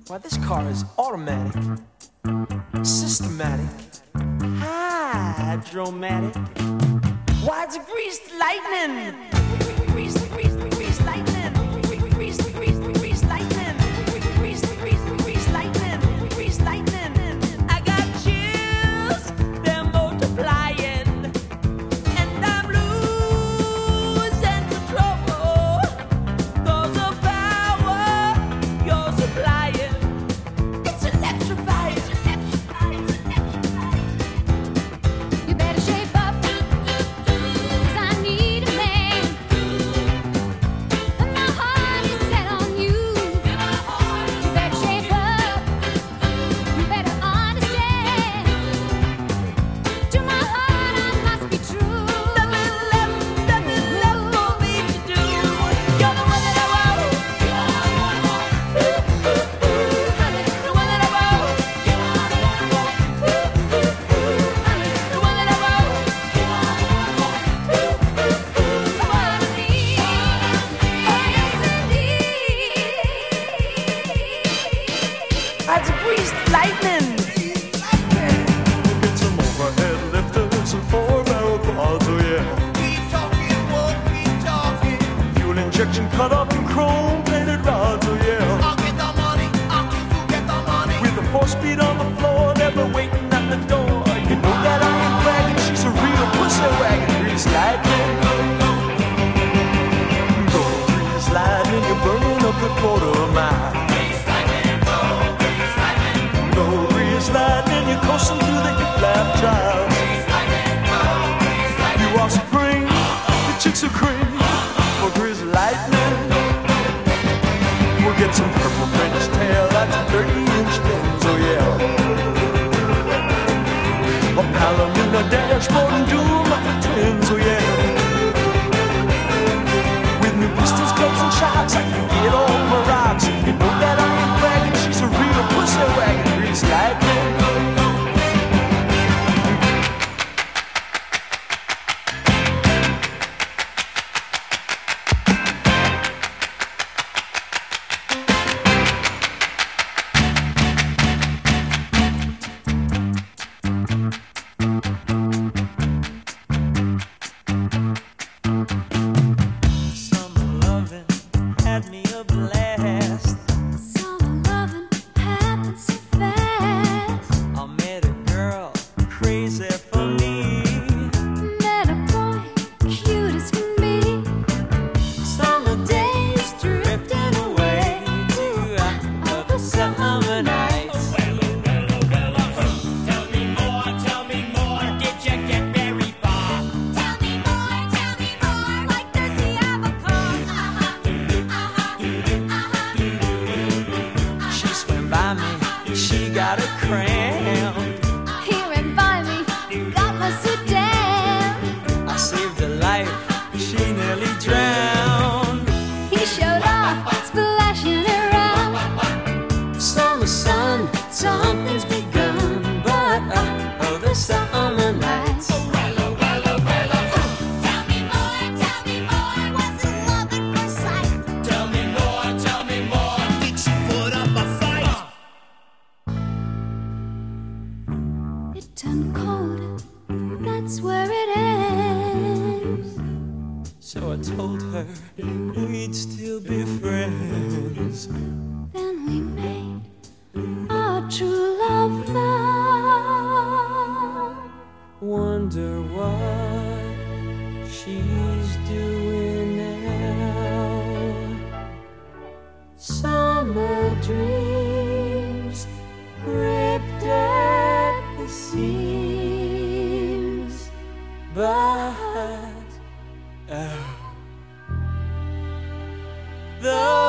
Why, this car is automatic, systematic, hydromatic. Why, it's a greased lightning. Greased lightning. Greased lightning. Greased lightning. Greased lightning. I got chills, they're multiplying, and I'm losing control. 'Cause the power you're supplying, it's electrifying. You better shape up, 'cause I need a man. And my heart is set on you. You better shape up, you better understand. To my heart I must be true. Nothing left for me to do. You're the one that I want. The one that I want. The one that I want. That's a greased lightning. Get some overhead lifters and four-barrel quads, oh yeah. Keep talking, won't keep talking. Fuel injection cut up in chrome-plated rods, oh yeah. I'll get the money, I'll get the money. With the 4-speed on the floor, never waiting at the door. You know that I ain't bragging, she's a real pussy wagon. Greased lightning. Go greased lightning, you're burning up the quarter mile. Go greased lightning, you're coasting through the hip-lap trials. You are supreme, the chicks are cream. For greased lightning, we'll get some purple French tail at the 30-inch fins, oh yeah. A Palomino dashboard and doom like the twins, oh yeah. With new pistons, clubs, and shocks, I can get all my rocks. You know that I ain't bragging, she's a real pussy wagon. Greased lightning. Summer loving had me a blast. Summer loving happens so fast. I met a girl crazy for me. Met a boy cute as can be. Summer days drifting away to other summer nights. Tell me more, did you get very far? Tell me more, like does he have a car? She swam by me, she got a cramp. He ran by me, got my suit down. I saved her life, she nearly drowned. He showed off, splashing around. Summer sun, something's begun, but other summer nights. Tell me more, was it love at first sight? Tell me more, did she put up a fight? It turned cold, that's where it ends. So I told her we'd still be friends. Then we made our true love vow. Wonder what she's doing now. Summer dreams ripped at the seams, but the